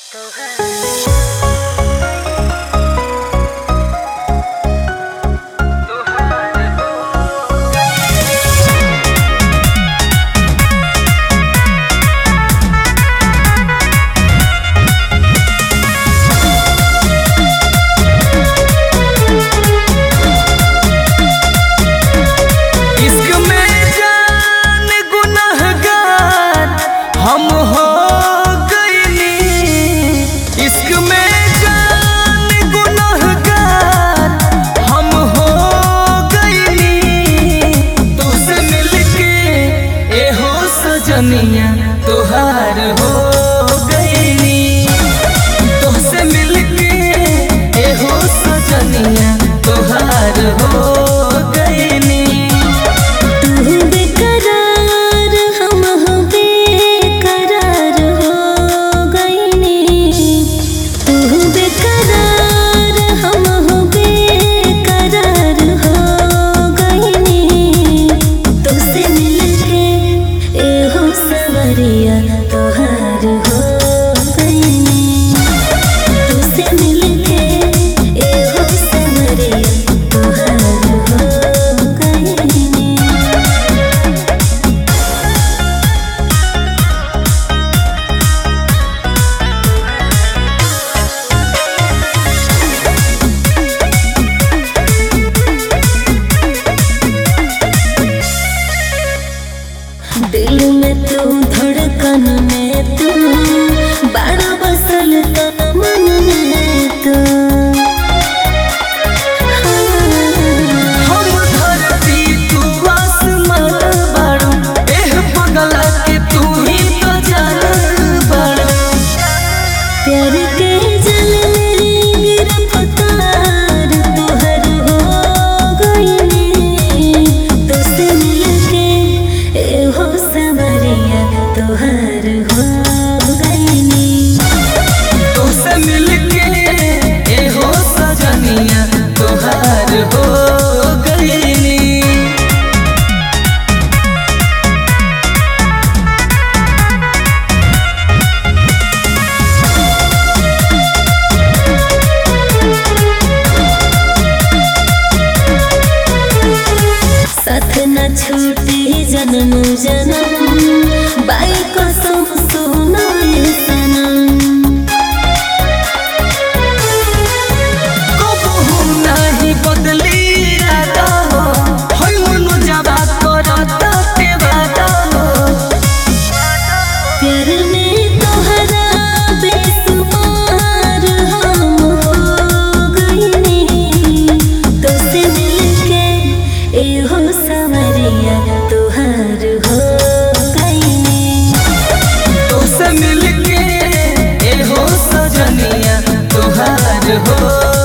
तोहार हो गईनी, तोहसे मिलके एहो सजनिया तोहार हो गईनी। तू बेकरार हम बेकरार हो गईनी, तू बेकरार हम बेकरार हो गईनी। तुझसे मिलके एहो सवरिया तोहार हो गईनी, तुझसे मिलके एहो सवरिया तोहार हो गईनी। दिल में तू धड़कन में तू बड़ा बसल तन मन में तू। हम धरती तू आसमान बारू, एह पगला के तू ही तो जान बारू। प्यार के जल में गिरफ्तार तोहर हो गईनी, तुझसे मिलके एहो सवरिया तोहार हो गईनी। तुझसे मिलके एहो सजनिया तोहार हो गईनी। साथ न छूटे जन्म जन्म, बाई कसम सुनो ये सनम। कबहू नाही बदली इरादा हो, होय मनु जवा करता के वादा हो। प्यार में तोहरा बेसुमार हम हो गईनी, तुझसे मिलके एहो सवरिया तोहार हो गईनी। तुझसे मिलके एहो सजनिया तोहार हो